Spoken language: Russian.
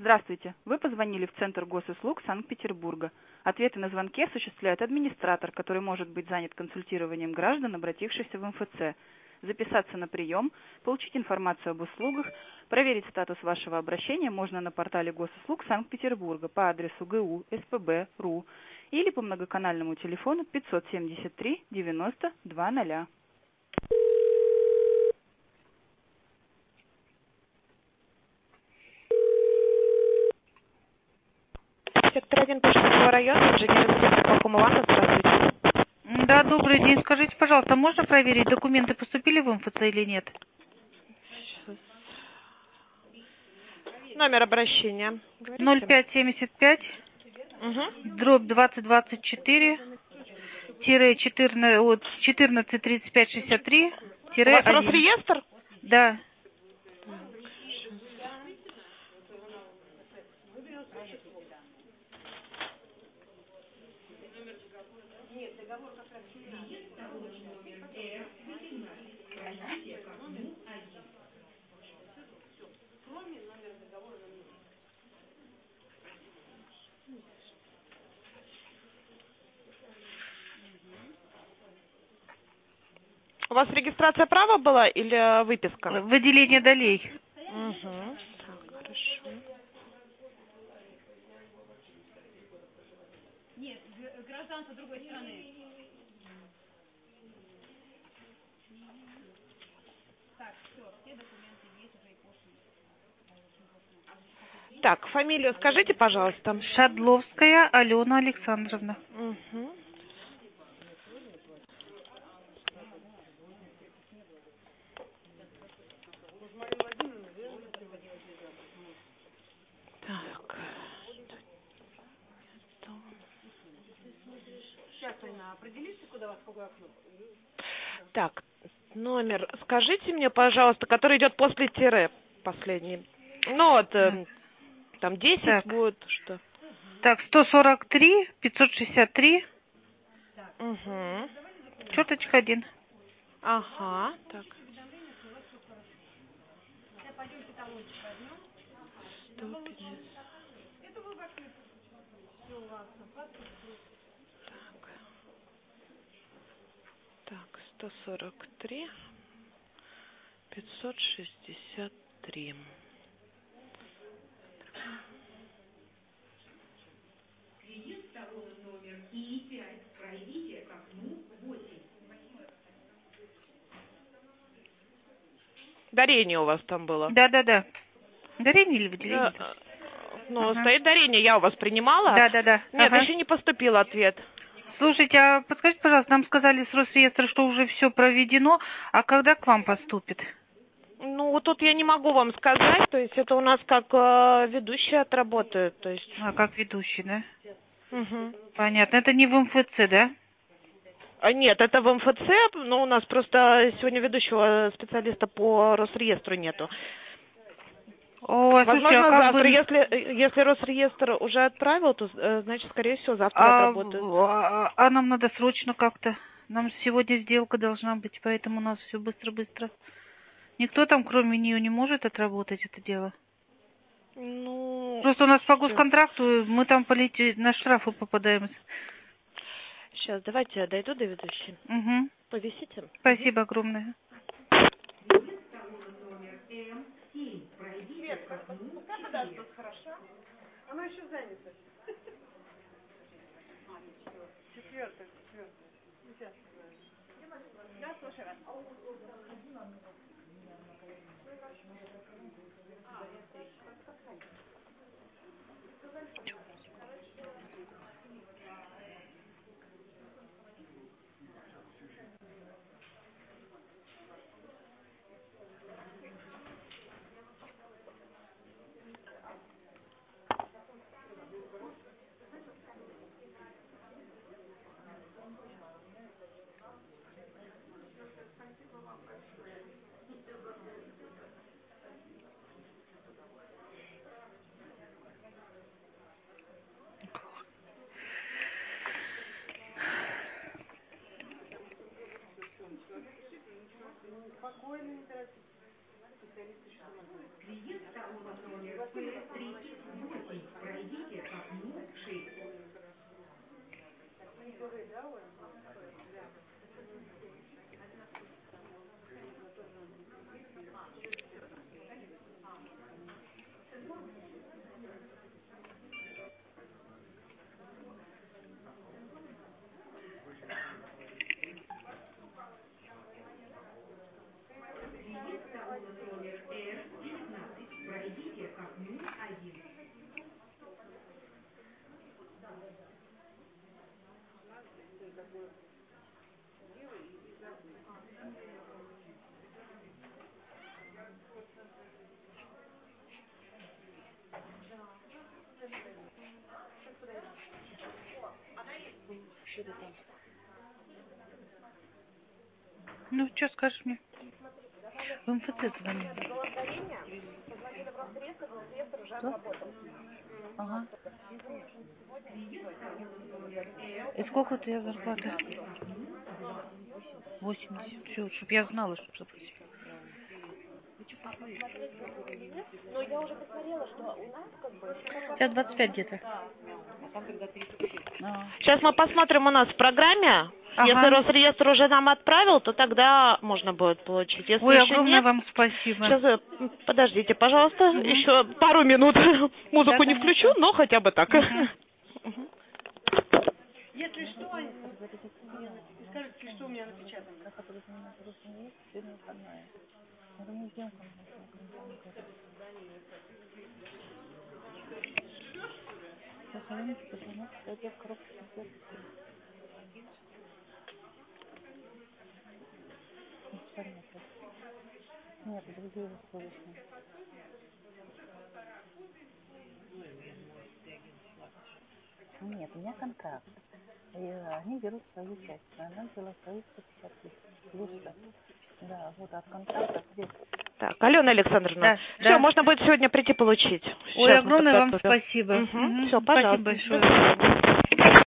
Здравствуйте. Вы позвонили в Центр госуслуг Санкт-Петербурга. Ответы на звонки осуществляет администратор, который может быть занят консультированием граждан, обратившихся в МФЦ. Записаться на прием, получить информацию об услугах, проверить статус вашего обращения можно на портале госуслуг Санкт-Петербурга по адресу gu.spb.ru или по многоканальному телефону 573 90 00. Сектор 1 Пушкинского района, инженер-инспектор Пахом Иванов, здравствуйте. Да, добрый день. Скажите, пожалуйста, можно проверить, документы поступили в МФЦ или нет? Номер обращения. 0575 дробь 2024 14 35 63 У вас 1. Росреестр? Да. У вас регистрация права была или выписка? Выделение долей. Угу. Так, хорошо. Нет, гражданство другой страны. Так, все, все документы есть уже и пошлины. Так, фамилию скажите, пожалуйста. Шадловская Алена Александровна. Угу. Так. Сейчас, Айна, определишься, куда вас, в какое окно? Так, номер скажите мне, пожалуйста, который идет после тире, последний. Ну вот, там 10 Так. будет, что? Так, 143 563 Угу. черточка 1. Ага, так. 150. Так, 143 563. Дарение у вас там было? Да. Дарение или выделение? Ну, стоит дарение, я у вас принимала? Да. Нет, еще не поступил ответ. Слушайте, а подскажите, пожалуйста, нам сказали с Росреестра, что уже все проведено, а когда к вам поступит? Ну, вот тут я не могу вам сказать, то есть это у нас как ведущие отработают, то есть. А, как ведущий, да? Угу. Понятно. Это не в МФЦ, да? Нет, это в МФЦ, но у нас просто сегодня ведущего специалиста по Росреестру нету. Ой, слушайте, Возможно, а как завтра, бы... если Росреестр уже отправил, то, значит, скорее всего, завтра отработают. А нам надо срочно как-то. Нам сегодня сделка должна быть, поэтому у нас все быстро-быстро. Никто там, кроме нее, не может отработать это дело. Ну, Просто у нас по госконтракту мы там на штрафы попадаем. сейчас, давайте я дойду до ведущей. Угу. Повисите. Спасибо огромное. Пускай подождут, хорошо? Оно еще занято. Четвертое. Сейчас. Да, слушай вас. Спокойно, не торопитесь. Специалист второго номера, Ну, что скажешь мне? В МФЦ звонили. Что? Ага. И сколько у тебя зарплата? 80. Все, чтобы я знала, чтобы заплатить. Но я уже посмотрела, что у нас как бы... Сейчас 25 где-то. Сейчас мы посмотрим у нас в программе. Ага. Если Росреестр уже нам отправил, то тогда можно будет получить. Если Ой, еще огромное нет, вам спасибо. сейчас, подождите, пожалуйста, еще пару минут. Музыку Да, не конечно. включу, но хотя бы так. Если что, скажите, что у меня напечатано. Нет, другие условия. Нет, у меня контракт. И они берут свою часть. Она взяла свои 150 тысяч. Плюс 100. Да, вот от контракта. Так, Алена Александровна, Да, все, да. можно будет сегодня прийти получить. Ой, Сейчас мы огромное вам подготовим. спасибо. Все, пожалуйста. Спасибо большое.